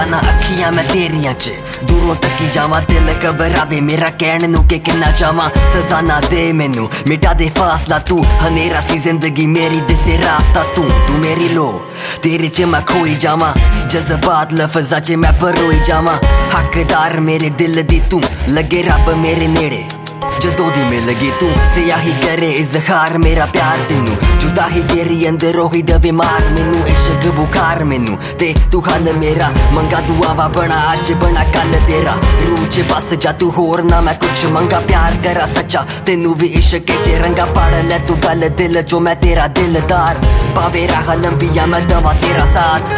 जाना अखियां मैं तेरियां च, दूरों तकी जावा दिल घबरावे मेरा कहण नू के किन्ना चाहवां। सजा ना दे मैनू, मिटा दे फासला तू, हनेरा सी जिंदगी मेरी दिसे रास्ता तू। तू मेरी लो तेरे च मैं खोई जावां, जज्बात लफ्ज़ां च मैं परोई जावां। हकदार मेरे दिल दी तू, लगे रब मेरे नेड़े जदों दी मिल गई तू। सियाही करे इज़हार मेरा प्यार तेनू, जुदा ही तेरी अंदर ही दवे मार मैनू। इश्क बुखार मैनू ते तू हल मेरा, मंगा दुआवा बना अज बना कल तेरा। रूह च बस जा तू होर ना मैं कुछ मंगा, प्यार करा सच्चा तेनू भी इश्क च रंगा। पढ़ ले तू गल दिल जो मैं तेरा दिलदार, पावे राह लंबिया मैं दवा तेरा साथ।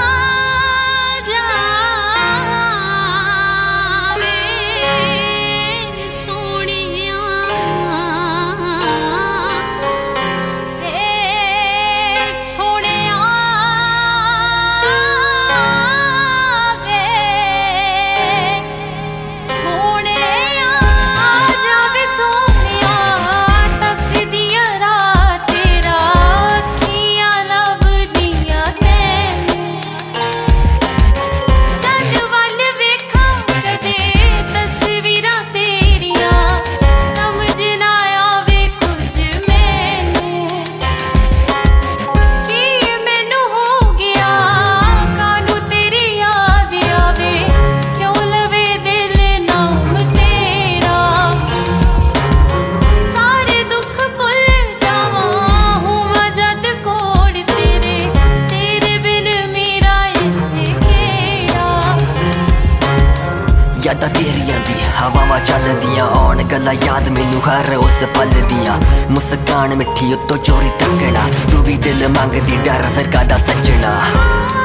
यादां तेरियां दी हवावां चलदियां औन गल्लां याद मैनू हर उस पल दियां। मुस्कान मिठी उत्तों चोरी तकना, तू भी दिल मंगदी डर फिर कादा सजना।